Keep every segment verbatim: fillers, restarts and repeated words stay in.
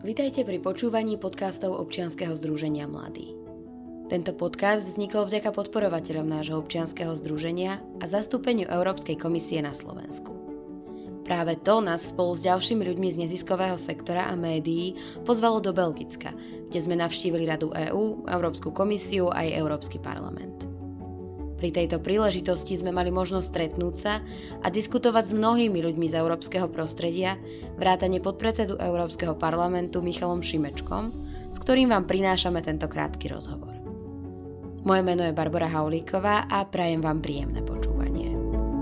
Vitajte pri počúvaní podcastov občianskeho združenia Mladí. Tento podcast vznikol vďaka podporovateľom nášho občianskeho združenia a zastúpeniu Európskej komisie na Slovensku. Práve to nás spolu s ďalšími ľuďmi z neziskového sektora a médií pozvalo do Belgicka, kde sme navštívili Radu EÚ, Európsku komisiu a aj Európsky parlament. Pri tejto príležitosti sme mali možnosť stretnúť sa a diskutovať s mnohými ľuďmi z európskeho prostredia, vrátane podpredsedu Európskeho parlamentu Michalom Šimečkom, s ktorým vám prinášame tento krátky rozhovor. Moje meno je Barbora Haulíková a prajem vám príjemné počúvanie.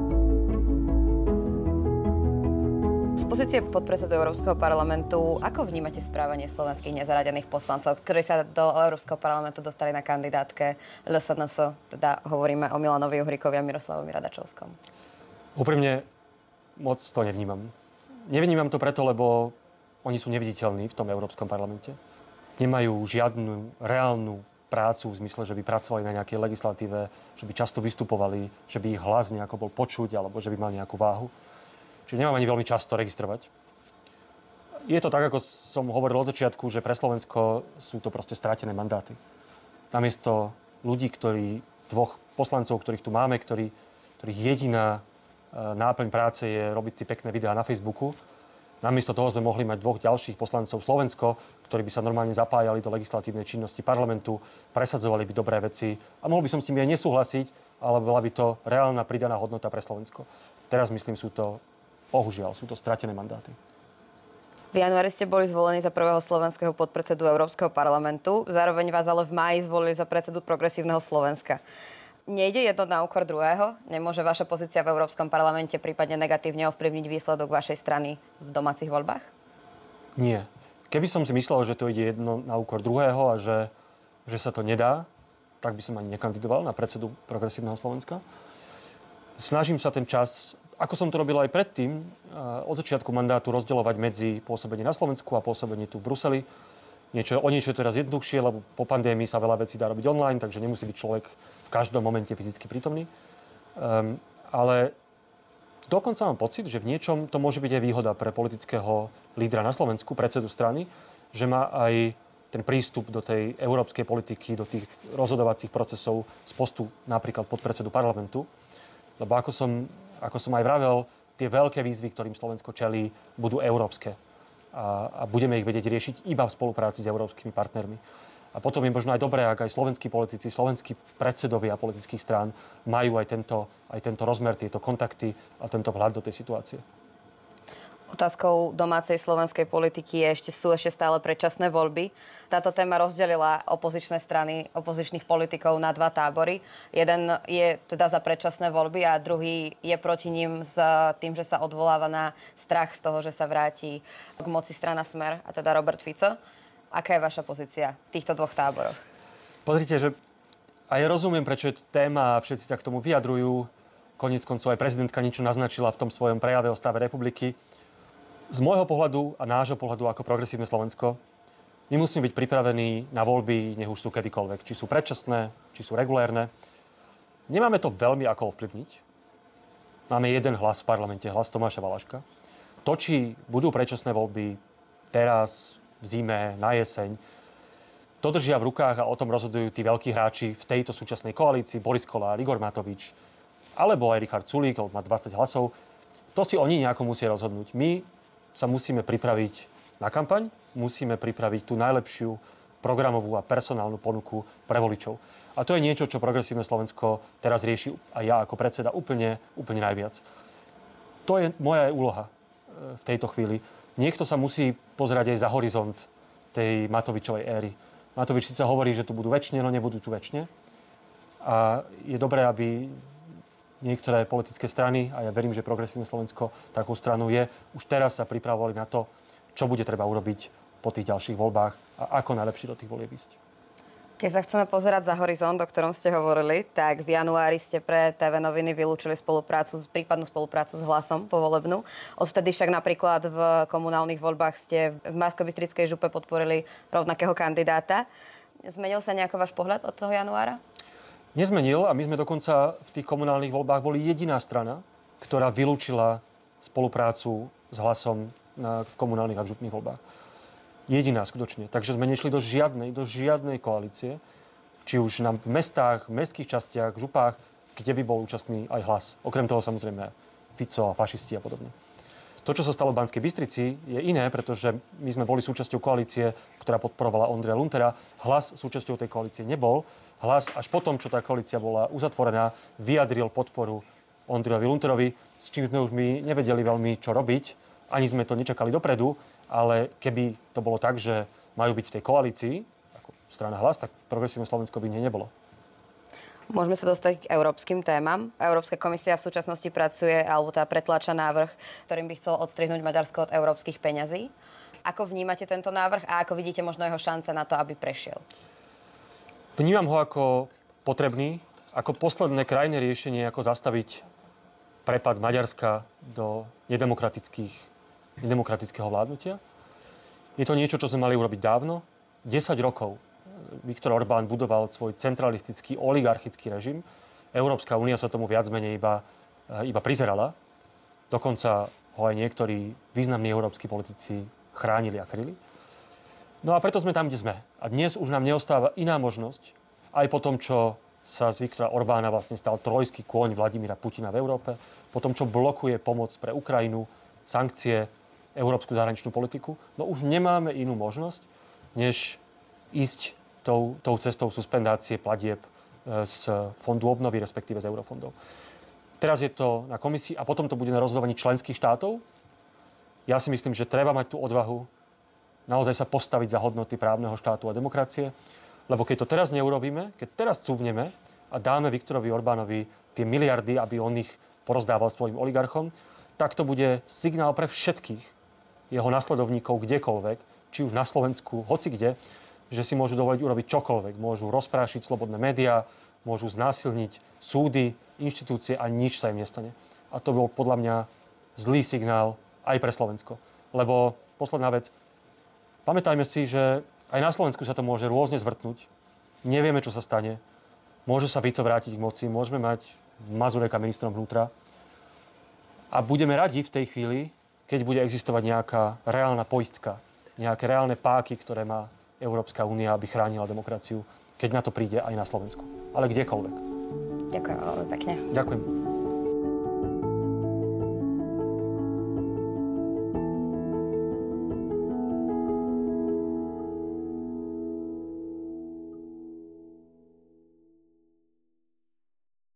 Z pozície podpredsedu Európskeho parlamentu, ako vnímate správanie slovenských nezaradených poslancov, ktorí sa do Európskeho parlamentu dostali na kandidátke el es en es, teda hovoríme o Milanovi Uhrikovi a Miroslavovi Radačovskom? Úprimne moc to nevnímam. Nevnímam to preto, lebo oni sú neviditeľní v tom Európskom parlamente. Nemajú žiadnu reálnu prácu v zmysle, že by pracovali na nejakej legislatíve, že by často vystupovali, že by ich hlas nejako bol počuť alebo že by mal nejakú váhu. Čiže nemám ani veľmi často registrovať. Je to tak, ako som hovoril od začiatku, že pre Slovensko sú to proste strátené mandáty. Namiesto ľudí, ktorí, dvoch poslancov, ktorých tu máme, ktorí, ktorých jediná náplň práce je robiť si pekné videá na Facebooku, namiesto toho sme mohli mať dvoch ďalších poslancov Slovensko, ktorí by sa normálne zapájali do legislatívnej činnosti parlamentu, presadzovali by dobré veci a mohol by som s tým aj nesúhlasiť, ale bola by to reálna pridaná hodnota pre Slovensko. Teraz myslím, sú to bohužiaľ, sú to stratené mandáty. V januári ste boli zvolení za prvého slovenského podpredsedu Európskeho parlamentu, zároveň vás ale v máji zvolili za predsedu Progresívneho Slovenska. Nejde jedno na úkor druhého? Nemôže vaša pozícia v Európskom parlamente prípadne negatívne ovplyvniť výsledok vašej strany v domácich voľbách? Nie. Keby som si myslel, že to ide jedno na úkor druhého a že, že sa to nedá, tak by som ani nekandidoval na predsedu Progresívneho Slovenska. Snažím sa ten čas, ako som to robil aj predtým, od začiatku mandátu rozdeľovať medzi pôsobenie na Slovensku a pôsobenie tu v Bruseli. Niečo, o niečo je teraz jednoduchšie, lebo po pandémii sa veľa vecí dá robiť online, takže nemusí byť človek v každom momente fyzicky prítomný. Um, ale dokonca mám pocit, že v niečom to môže byť aj výhoda pre politického lídra na Slovensku, predsedu strany, že má aj ten prístup do tej európskej politiky, do tých rozhodovacích procesov z postu napríklad podpredsedu parlamentu. Lebo ako som, ako som aj vravel, tie veľké výzvy, ktorým Slovensko čelí, budú európske. A, a budeme ich vedieť riešiť iba v spolupráci s európskymi partnermi. A potom je možno aj dobré, ak aj slovenskí politici, slovenskí predsedovia politických strán majú aj tento, aj tento rozmer, tieto kontakty a tento vhľad do tej situácie. Otázkou domácej slovenskej politiky je ešte, sú ešte stále predčasné voľby. Táto téma rozdelila opozičné strany, opozičných politikov na dva tábory. Jeden je teda za predčasné voľby a druhý je proti ním s tým, že sa odvoláva na strach z toho, že sa vráti k moci strana Smer, a teda Robert Fico. Aká je vaša pozícia v týchto dvoch táboroch? Pozrite, že aj rozumiem, prečo je to téma a všetci sa k tomu vyjadrujú. Koniec koncov aj prezidentka niečo naznačila v tom svojom prejave o stave republiky. Z môjho pohľadu a nášho pohľadu ako Progresívne Slovensko, my musíme byť pripravení na voľby, nech už sú kedykoľvek. Či sú predčasné, či sú regulérne. Nemáme to veľmi ako ovplyvniť. Máme jeden hlas v parlamente, hlas Tomáša Valaška. To, či budú predčasné voľby teraz, v zime, na jeseň, to držia v rukách a o tom rozhodujú tí veľkí hráči v tejto súčasnej koalícii, Boris Kollár, Igor Matovič, alebo aj Richard Sulík, má dvadsať hlasov. To si oni nejako musia rozhodnúť. My sa musíme pripraviť na kampaň, musíme pripraviť tú najlepšiu programovú a personálnu ponuku pre voličov. A to je niečo, čo Progresívne Slovensko teraz rieši a ja ako predseda úplne, úplne najviac. To je moja úloha v tejto chvíli. Niekto sa musí pozerať aj za horizont tej Matovičovej éry. Matovič síce hovorí, že tu budú večne, no nebudú tu večne. A je dobré, aby niektoré politické strany, a ja verím, že Progresívne Slovensko takou stranou je, už teraz sa pripravovali na to, čo bude treba urobiť po tých ďalších voľbách a ako najlepšie do tých volieb ísť. Keď sa chceme pozerať za horizont, o ktorom ste hovorili, tak v januári ste pre té vé noviny vylúčili spoluprácu, prípadnú spoluprácu s Hlasom povolebnú. Odvtedy však napríklad v komunálnych voľbách ste v Banskobystrickej župe podporili rovnakého kandidáta. Zmenil sa nejako váš pohľad od toho januára? Nezmenil a my sme dokonca v tých komunálnych voľbách boli jediná strana, ktorá vylúčila spoluprácu s Hlasom na, v komunálnych a župných voľbách. Jediná skutočne. Takže sme nešli do žiadnej, do žiadnej koalície, či už nám v mestách, v mestských častiach, župách, kde by bol účastný aj Hlas. Okrem toho samozrejme Fico a fašisti a podobne. To, čo sa stalo v Banskej Bystrici, je iné, pretože my sme boli súčasťou koalície, ktorá podporovala Ondreja Luntera. Hlas súčasťou tej koalície nebol. Hlas až potom, čo tá koalícia bola uzatvorená, vyjadril podporu Ondrejovi Lunterovi, s čím sme už my nevedeli veľmi, čo robiť. Ani sme to nečakali dopredu, ale keby to bolo tak, že majú byť v tej koalícii, ako strana Hlas, tak Progresívne Slovensko by nie nebolo. Môžeme sa dostať k európskym témam. Európska komisia v súčasnosti pracuje, alebo tá pretláča návrh, ktorým by chcel odstrihnúť Maďarsko od európskych peňazí. Ako vnímate tento návrh a ako vidíte možno jeho šance na to, aby prešiel? Vnímam ho ako potrebný, ako posledné krajné riešenie, ako zastaviť prepad Maďarska do nedemokratických, nedemokratického vládnutia. Je to niečo, čo sme mali urobiť dávno. desať rokov Viktor Orbán budoval svoj centralistický, oligarchický režim. Európska únia sa tomu viac menej iba, iba prizerala. Dokonca ho aj niektorí významní európski politici chránili a kryli. No a preto sme tam, kde sme. A dnes už nám neostáva iná možnosť, aj po tom, čo sa z Viktora Orbána vlastne stal trojský kôň Vladimíra Putina v Európe, po tom, čo blokuje pomoc pre Ukrajinu, sankcie, európsku zahraničnú politiku, no už nemáme inú možnosť, než ísť tou, tou cestou suspendácie platieb z fondu obnovy, respektíve z eurofondov. Teraz je to na komisii a potom to bude na rozhodovaní členských štátov. Ja si myslím, že treba mať tú odvahu naozaj sa postaviť za hodnoty právneho štátu a demokracie, lebo keď to teraz neurobíme, keď teraz cúvneme a dáme Viktorovi Orbánovi tie miliardy, aby on ich porozdával svojim oligarchom, tak to bude signál pre všetkých jeho nasledovníkov kdekoľvek, či už na Slovensku, hoci kde, že si môžu dovoliť urobiť čokoľvek. Môžu rozprášiť slobodné médiá, môžu znásilniť súdy, inštitúcie a nič sa im nestane. A to bol podľa mňa zlý signál aj pre Slovensko. Lebo posledná vec, pamätajme si, že aj na Slovensku sa to môže rôzne zvrtnúť. Nevieme, čo sa stane. Môže sa Fico vrátiť k moci, môžeme mať Mazureka ministrom vnútra. A budeme radi v tej chvíli, keď bude existovať nejaká reálna poistka, nejaké reálne páky, ktoré má Európska únia, aby chránila demokraciu, keď na to príde aj na Slovensku. Ale kdekoľvek. Ďakujem veľmi pekne. Ďakujem.